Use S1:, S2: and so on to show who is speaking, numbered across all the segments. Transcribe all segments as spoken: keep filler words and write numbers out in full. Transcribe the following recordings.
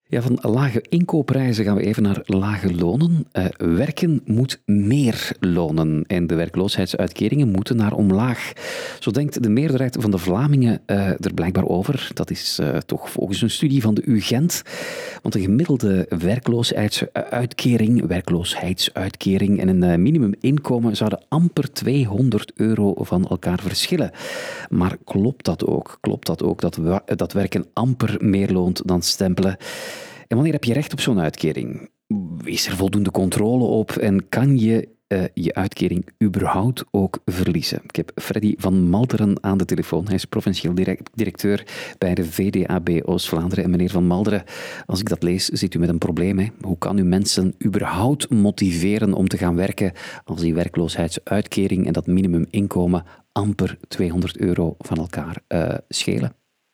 S1: Ja, van lage inkoopprijzen gaan we even naar lage lonen. Uh, werken moet meer lonen en de werkloosheidsuitkeringen moeten naar omlaag. Zo denkt de meerderheid van de Vlamingen uh, er blijkbaar over. Dat is uh, toch volgens een studie van de U Gent. Want een gemiddelde werkloosheidsuitkering, werkloosheidsuitkering en een uh, minimuminkomen zouden amper tweehonderd euro van elkaar verschillen. Maar klopt dat ook? Klopt dat ook dat, wa- dat werken amper meer loont dan stempelen? En wanneer heb je recht op zo'n uitkering? Is er voldoende controle op en kan je uh, je uitkering überhaupt ook verliezen? Ik heb Freddy van Malderen aan de telefoon. Hij is provincieel direct, directeur bij de V D A B Oost-Vlaanderen. En meneer van Malderen, als ik dat lees, zit u met een probleem. Hè? Hoe kan u mensen überhaupt motiveren om te gaan werken als die werkloosheidsuitkering en dat minimuminkomen amper tweehonderd euro van elkaar uh, schelen?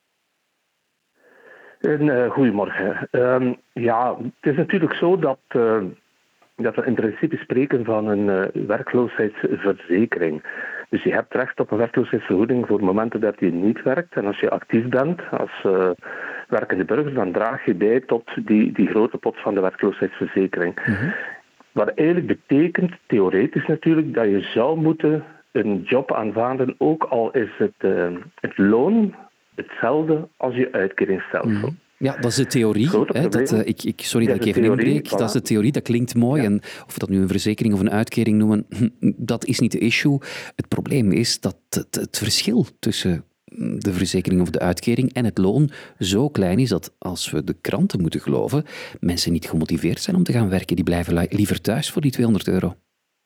S2: Een, uh, goedemorgen. Um, ja, het is natuurlijk zo dat, uh, dat we in principe spreken van een uh, werkloosheidsverzekering. Dus je hebt recht op een werkloosheidsvergoeding voor momenten dat je niet werkt. En als je actief bent als uh, werkende burger, dan draag je bij tot die, die grote pot van de werkloosheidsverzekering. Mm-hmm. Wat eigenlijk betekent, theoretisch natuurlijk, dat je zou moeten een job aanvaarden, ook al is het, uh, het loon hetzelfde als je uitkeringsstelsel.
S1: Mm. Ja, dat is de theorie. Hè, dat, uh, ik, ik, sorry dat, dat ik even theorie, inbreek. Voilà. Dat is de theorie, dat klinkt mooi. Ja. En of we dat nu een verzekering of een uitkering noemen, dat is niet de issue. Het probleem is dat het, het verschil tussen de verzekering of de uitkering en het loon zo klein is dat, als we de kranten moeten geloven, mensen niet gemotiveerd zijn om te gaan werken. Die blijven li- liever thuis voor die tweehonderd euro.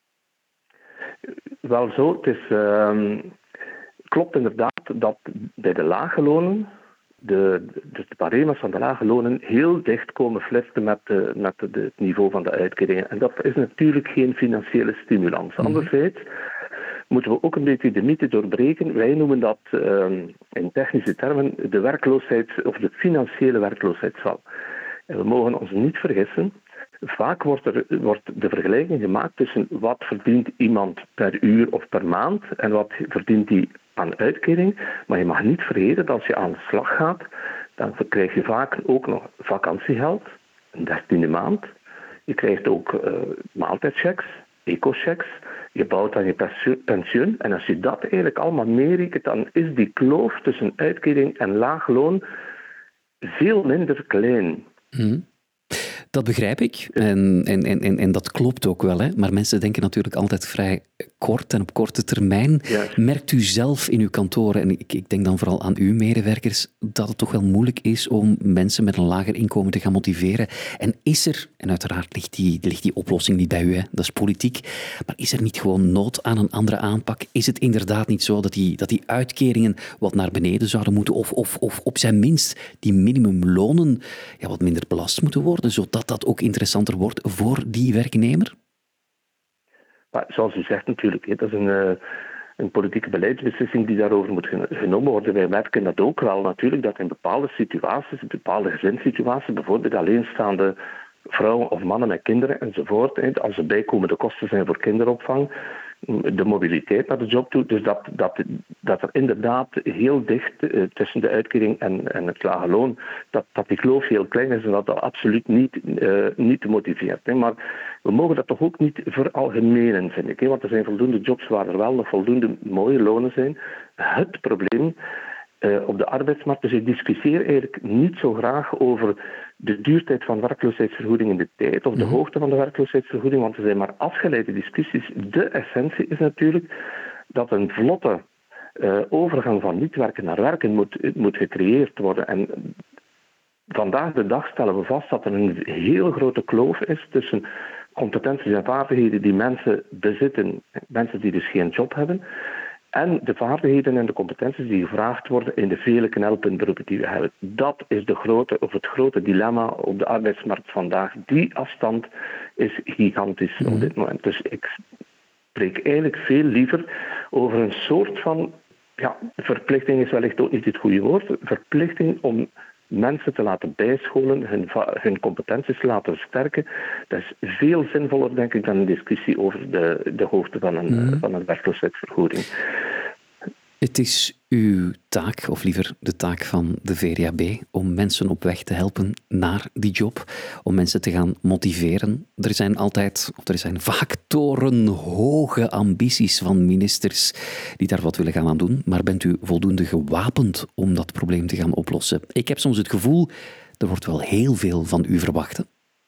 S2: Wel zo, het is... Uh... Klopt inderdaad dat bij de lage lonen, de, dus de barema's van de lage lonen, heel dicht komen flirten met, de, met de, de, het niveau van de uitkeringen. En dat is natuurlijk geen financiële stimulans. Mm-hmm. Anderzijds moeten we ook een beetje de mythe doorbreken. Wij noemen dat uh, in technische termen de werkloosheid of de financiële werkloosheidsval. En we mogen ons niet vergissen. Vaak wordt, er, wordt de vergelijking gemaakt tussen wat verdient iemand per uur of per maand en wat verdient hij aan uitkering. Maar je mag niet vergeten dat als je aan de slag gaat, dan krijg je vaak ook nog vakantiegeld, een dertiende maand. Je krijgt ook uh, maaltijdchecks, eco-checks. Je bouwt aan je pensioen. En als je dat eigenlijk allemaal meerekent, dan is die kloof tussen uitkering en laag loon veel minder klein.
S1: Mm. Dat begrijp ik en, en, en, en dat klopt ook wel. Hè? Maar mensen denken natuurlijk altijd vrij kort en op korte termijn. Ja. Merkt u zelf in uw kantoren, en ik, ik denk dan vooral aan uw medewerkers, dat het toch wel moeilijk is om mensen met een lager inkomen te gaan motiveren? En is er, en uiteraard ligt die, ligt die oplossing niet bij u, hè? Dat is politiek, maar is er niet gewoon nood aan een andere aanpak? Is het inderdaad niet zo dat die, dat die uitkeringen wat naar beneden zouden moeten of, of, of op zijn minst die minimumlonen ja, wat minder belast moeten worden, zodat dat ook interessanter wordt voor die werknemer?
S2: Maar zoals u zegt natuurlijk, dat is een, uh, een politieke beleidsbeslissing die daarover moet genomen worden. Wij merken dat ook wel natuurlijk, dat in bepaalde situaties, in bepaalde gezinssituaties, bijvoorbeeld alleenstaande vrouwen of mannen met kinderen enzovoort, als er bijkomende kosten zijn voor kinderopvang, de mobiliteit naar de job toe, dus dat, dat, dat er inderdaad heel dicht uh, tussen de uitkering en, en het lage loon, dat, dat die kloof heel klein is en dat dat absoluut niet, uh, niet te motiveert. Hè. Maar we mogen dat toch ook niet veralgemenen, vind ik. Hè, want er zijn voldoende jobs waar er wel nog voldoende mooie lonen zijn. Het probleem uh, op de arbeidsmarkt, dus ik discussieer eigenlijk niet zo graag over de duurtijd van werkloosheidsvergoeding in de tijd of de mm-hmm. hoogte van de werkloosheidsvergoeding, want er zijn maar afgeleide discussies. De essentie is natuurlijk dat een vlotte uh, overgang van niet werken naar werken moet, moet gecreëerd worden. En vandaag de dag stellen we vast dat er een heel grote kloof is tussen competenties en vaardigheden die mensen bezitten, mensen die dus geen job hebben, en de vaardigheden en de competenties die gevraagd worden in de vele knelpuntberoepen die we hebben. Dat is de grote, of het grote dilemma op de arbeidsmarkt vandaag. Die afstand is gigantisch mm. op dit moment. Dus ik spreek eigenlijk veel liever over een soort van, ja, verplichting is wellicht ook niet het goede woord, verplichting om mensen te laten bijscholen, hun, hun competenties te laten versterken. Dat is veel zinvoller, denk ik, dan een discussie over de, de hoogte van een, mm. van een werkloosheidsvergoeding.
S1: Het is uw taak, of liever de taak van de V D A B, om mensen op weg te helpen naar die job, om mensen te gaan motiveren. Er zijn altijd, of er zijn vaak torenhoge ambities van ministers die daar wat willen gaan aan doen, maar bent u voldoende gewapend om dat probleem te gaan oplossen? Ik heb soms het gevoel, er wordt wel heel veel van u verwacht. Hè?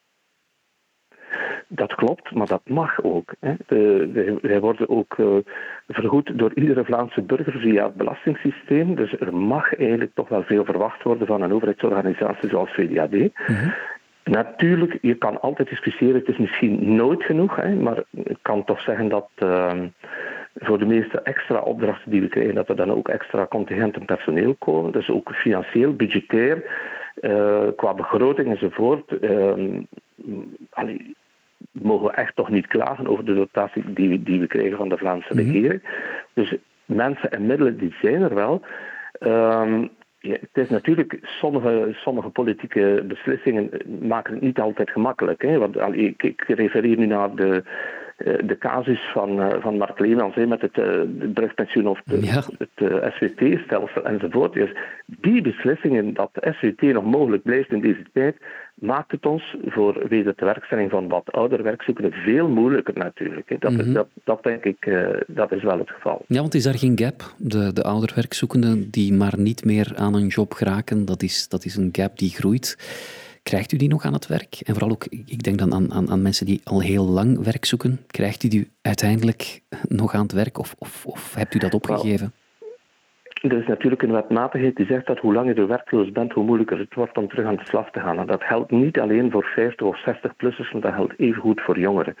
S2: Dat klopt, maar dat mag ook. Hè. De, wij, wij worden ook uh, vergoed door iedere Vlaamse burger via het belastingssysteem. Dus er mag eigenlijk toch wel veel verwacht worden van een overheidsorganisatie zoals V D A B. Mm-hmm. Natuurlijk, je kan altijd discussiëren, het is misschien nooit genoeg, hè, maar ik kan toch zeggen dat uh, voor de meeste extra opdrachten die we krijgen, dat er dan ook extra contingenten personeel komen. Dus ook financieel, budgetair, uh, qua begroting enzovoort. Uh, allee, mogen we echt toch niet klagen over de dotatie die we, die we krijgen van de Vlaamse mm-hmm. regering. Dus mensen en middelen, die zijn er wel. Um, ja, het is natuurlijk, sommige, sommige politieke beslissingen maken het niet altijd gemakkelijk. Hè? Want allee, ik, ik refereer nu naar de, de casus van, uh, van Mark Leemans met het, uh, het brugpensioen of de, ja. het uh, S W T-stelsel enzovoort. Dus die beslissingen dat de S W T nog mogelijk blijft in deze tijd, maakt het ons voor weder de werkstelling van wat ouder werkzoekenden veel moeilijker natuurlijk. Hè. Dat, mm-hmm. dat, dat denk ik, uh, dat is wel het geval.
S1: Ja, want is daar geen gap? De, de ouder werkzoekenden die maar niet meer aan een job geraken, dat is, dat is een gap die groeit. Krijgt u die nog aan het werk? En vooral ook, ik denk dan aan, aan, aan mensen die al heel lang werk zoeken. Krijgt u die uiteindelijk nog aan het werk of, of, of hebt u dat opgegeven?
S2: Well, er is natuurlijk een wetmatigheid die zegt dat hoe langer je werkloos bent, hoe moeilijker het wordt om terug aan de slag te gaan. En dat geldt niet alleen voor vijftig of zestig-plussers, maar dat geldt evengoed voor jongeren.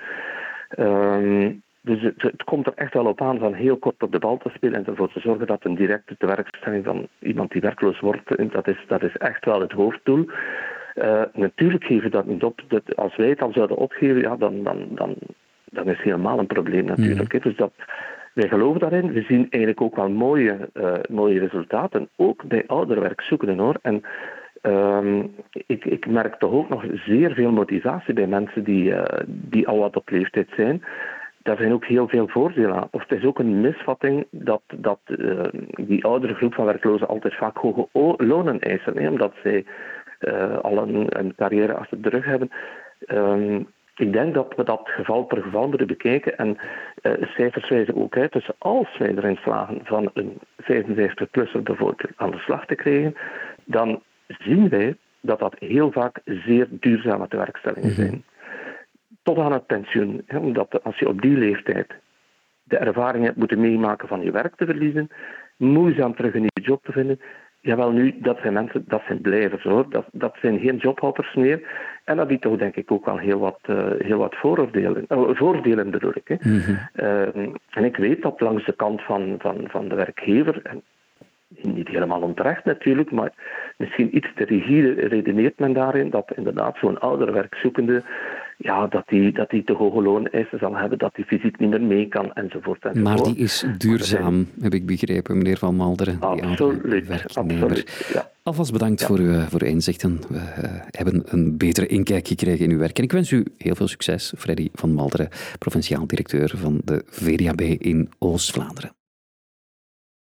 S2: Um, dus het, het komt er echt wel op aan van heel kort op de bal te spelen en ervoor te zorgen dat een directe tewerkstelling van iemand die werkloos wordt, dat is, dat is echt wel het hoofddoel. Uh, natuurlijk geven we dat niet op. Dat, als wij het al zouden opgeven, ja, dan, dan, dan, dan is het helemaal een probleem natuurlijk. Mm. Dus dat, wij geloven daarin. We zien eigenlijk ook wel mooie, uh, mooie resultaten, ook bij ouderwerkzoekenden hoor. En um, ik, ik merk toch ook nog zeer veel motivatie bij mensen die, uh, die al wat op leeftijd zijn. Daar zijn ook heel veel voordelen aan. Of het is ook een misvatting dat, dat uh, die oudere groep van werklozen altijd vaak hoge o- lonen eisen, hè, omdat zij Uh, al een, een carrière achter de rug hebben. Um, ik denk dat we dat geval per geval moeten bekijken. En uh, cijfers wijzen ook uit. Dus als wij erin slagen van een vijfenvijftig-plusser bijvoorbeeld aan de slag te krijgen, dan zien wij dat dat heel vaak zeer duurzame tewerkstellingen zijn. Mm-hmm. Tot aan het pensioen. Hè, omdat als je op die leeftijd de ervaring hebt moeten meemaken van je werk te verliezen, moeizaam terug een nieuwe job te vinden. Jawel, nu, dat zijn mensen, dat zijn blijvers hoor. Dat, dat zijn geen jobhoppers meer. En dat biedt toch denk ik ook wel heel wat, uh, heel wat vooroordelen. Uh, voordelen bedoel ik. Hè. Mm-hmm. Uh, en ik weet dat langs de kant van, van, van de werkgever, en niet helemaal onterecht natuurlijk, maar misschien iets te rigide redeneert men daarin, dat inderdaad zo'n oudere werkzoekende, ja, dat die, dat die te hoge looneisen zal hebben, dat die fysiek niet meer mee kan, enzovoort. enzovoort.
S1: Maar die is duurzaam, heb ik begrepen, meneer Van Malderen.
S2: Absoluut, absoluut, ja.
S1: Alvast bedankt ja. voor, uw, voor uw inzichten. We uh, hebben een betere inkijk gekregen in uw werk. En ik wens u heel veel succes, Freddy Van Malderen, provinciaal directeur van de V D A B in Oost-Vlaanderen.